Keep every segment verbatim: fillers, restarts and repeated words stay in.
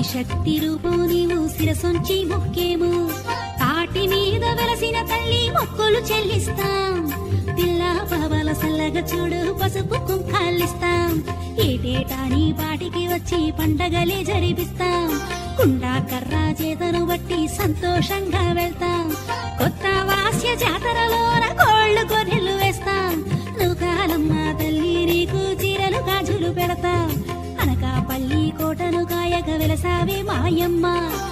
శక్తి రూపం నీవు శిరసొంచి మొక్కేము తాటి మీద వెలసిన తల్లి మొక్కులు చెల్లిస్తాం పిల్ల పవల సల్లగ చూడు పసుపు కుంకాలిస్తాం ఏటేటా నీ పాటికి వచ్చి పండగలే జరిపిస్తాం కుండా కర్ర చేతను బట్టి సంతోషంగా వెళ్తాం కొత్త వాస్య జాతరలోన కోళ్లు గొర్రెలు వేస్తాం నూకాలమ్మ తల్లి నీకు చీరలు గాజులు పెడతాం అనకాపల్లి కోటను కాయక వెలసావే మాయమ్మ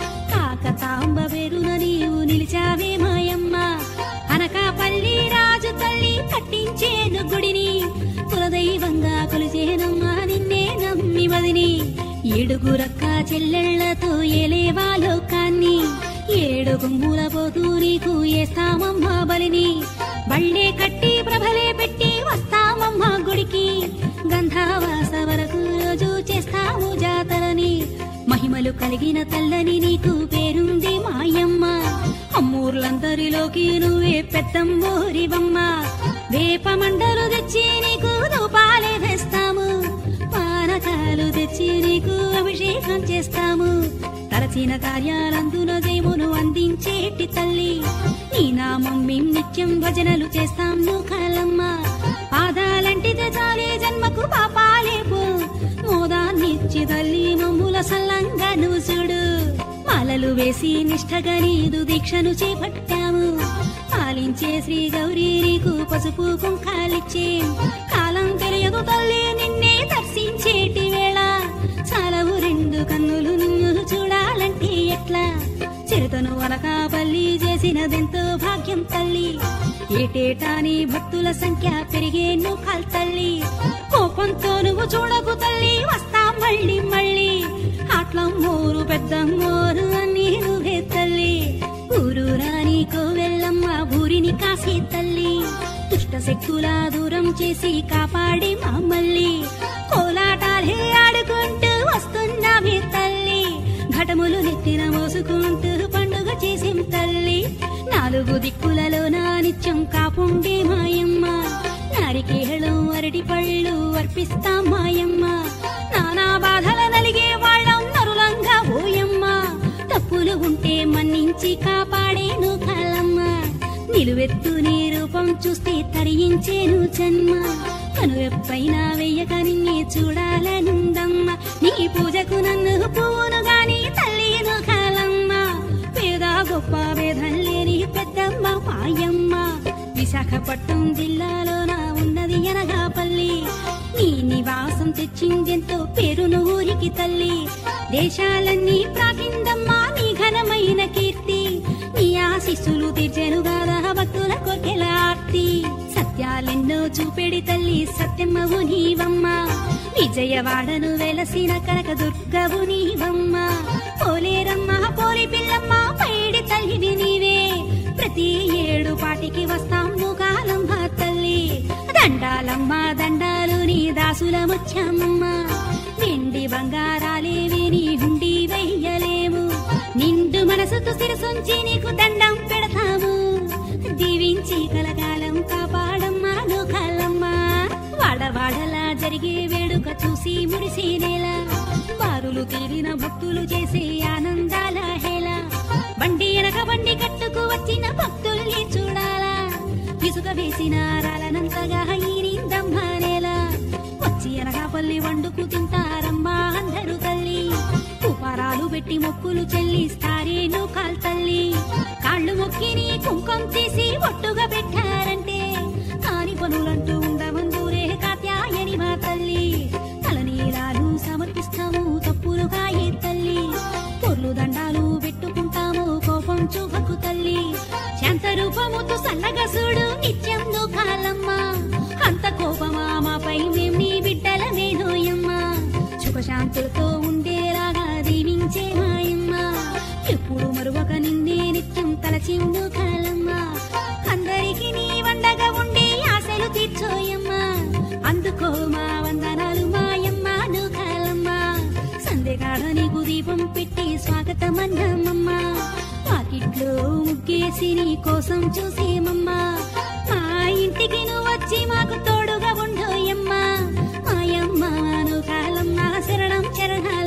కాకతాంబ పేరున నీవు నిలిచావే మాయమ్మ అనకాపల్లి రాజు తల్లి కట్టించేను గుడిని కులదైవంగా కొలిచేనమ్మా నిన్నే నమ్మి వదిని ఏడుగురక్క చెల్లెళ్లతో ఏలేవా లోకాన్ని ఏడు గుమ్ముల పోతూ నీకు ఏస్తామమ్మా బలిని బళ్ళే కట్టి ప్రభలే పెట్టి వస్తామమ్మా గుడికి గంధావాస వరకు రోజు చేస్తాము జాతరని మహిమలు కలిగిన తల్లని నీకు పేరుంది మాయమ్మ అమ్మూర్లందరిలోకి నువ్వే పెద్దమ్మోరివమ్మ వేప మండలు తెచ్చి నీకు రూపాలే వేస్తాము పానకాలు తెచ్చి నీకు అభిషేకం చేస్తాము తలచిన కార్యాలందున జయమును అందించేటి తల్లి నీ నామం మేం నిత్యం భజనలు చేస్తాం నూకాలమ్మ పాదాలంటితే చాలే జన్మకు పాపాలేపు మోదాన్నిచ్చి తల్లి మమ్ముల సల్లంగా నువ్వు చూడు మాలలు వేసి నిష్ఠగా నీదు దీక్షను చేపట్టాము పాలించే శ్రీ గౌరీ నీకు పసుపు కుంకాలిచ్చే కాలం తెలియదు తల్లి నిన్నే దర్శించేటి వేళ చాలవు రెండు కన్నులు నిన్ను చూడాలంటే ఎట్లా చిరుతను అనకాపల్లి చేసినదెంతో భాగ్యం తల్లి ఏటేటా నీ భక్తుల సంఖ్య పెరిగే నూకాల్ తల్లి కోపంతో నువ్వు చూడకు తల్లి వస్తాం మళ్ళీ మళ్ళీ ఆట్లమ్మోరు పెద్దమ్మోరు అన్ని నువ్వే తల్లి ఊరు రాని కోవెల్లమ్మ ఊరిని కాసే తల్లి దుష్ట శక్తుల దూరం చేసి కాపాడి మమ్మల్ని కోలాటాలే ఆడుకుంటూ వస్తున్నామే తల్లి ఘటములు నెత్తిన మోసుకుంటూ పండుగ చేసేం తల్లి నాలుగు దిక్కులలో నా నిత్యం కాపుండే మాయమ్మ నారికేళం అరటి పళ్ళు అర్పిస్తాం మాయమ్మ నానా బాధల నలిగే వాళ్ళం నరులంగా ఓయమ్మ తప్పులు ఉంటే మన్నించి కాపాడేను కాలమ్మ నిలువెత్తు నీ రూపం చూస్తే తరించేను జన్మ కను ఎప్పైనా వెయ్యక నిన్నే చూడాలనుందమ్మ నీ పూజకు నన్ను పువ్వును గాని తల్లిను కాలమ్మ పేద గొప్ప భేదం లేని పెద్దమ్మ మాయమ్మ విశాఖపట్నం జిల్లాలోన ఉన్నది అనకాపల్లి నీ నివాసం తెచ్చిందెంతో పేరును ఊరికి తల్లి దేశాలన్నీ ప్రాకిందమ్మా నీ ఘనమైన కీర్తి నీ ఆశీస్సులు తీర్చెను గాదా భక్తుల కోర్కెల ఆర్తి సత్యాలెన్నో చూపెడి తల్లి సత్యమ్మవు నీవమ్మ విజయవాడను వెలసిన కనక దుర్గవు నీవమ్మ పోలేరమ్మ పోలి పిల్లమ్మ పైడి తల్లివి నీవే ప్రతి ఏడు పాటికి వస్తాం నూకాలమ్మ తల్లి దండాలమ్మ దండాలు నీ దాసుల ముచ్చమ్మ వెండి బంగారాలేవి నీ హుండి వెయ్యలేము నిండు మనసుతో శిరసొంచి నీకు దండం పెడతాము దీవించి కలకాలం కాపాడమ్మా నూకాలమ్మ వాడవాడలా జరిగే వేడుక చూసి ముడిసే నేల బారులు తీరిన భక్తులు చేసే ఆనందాల హేళ బండి ఎనక బండి కట్టుకు వచ్చిన భక్తుల్ని చూడాలా ఇసుక వేసిన రాలనంతగా ఈరిందమ్మా నేల వచ్చి అనకాపల్లి వండుకు తింటారమ్మా అందరూ తల్లి ఉపారాలు పెట్టి మొక్కులు చెల్లిస్తారే నూకాల్ తల్లి కాళ్ళు మొక్కి నీ కుంకం తీసి ఒట్టుగా పెట్టారంటే కాని పనులంటూ ఉండమందూరే కాత్యాయని మా తల్లి తలనీలాలు సమర్పిస్తాము తప్పులుగా ఏ తల్లి పొర్లు దండాలు పెట్టుకుంటాము కోపం చూపకు తల్లి శాంత రూపముతో సల్లగా చూడు నిత్యం నూకాలమ్మ అంత కోపమా మాపై మేం నీ బిడ్డలమేనోయమ్మ సుఖశాంతులతో ఉండేలాగా దీవించే మాయమ్మ ఎప్పుడు మరువక నిన్నే నిత్యం తలచి నూకాలమ్మ అందరికి నీ వండగా ఉండే ఆశలు తీర్చోయమ్మ అందుకో మా వందనాలు మాయమ్మ నూకాలమ్మ సందేగాడ నీకు దీపం పెట్టి స్వాగతమన్నామమ్మ వాకిట్లో ముగ్గేసి నీ కోసం చూసేమమ్మా మా ఇంటికి నువ్వు వచ్చి మాకు తోడుగా ఉండోయమ్మా మాయమ్మ నూకాలమ్మ శరణం చరణ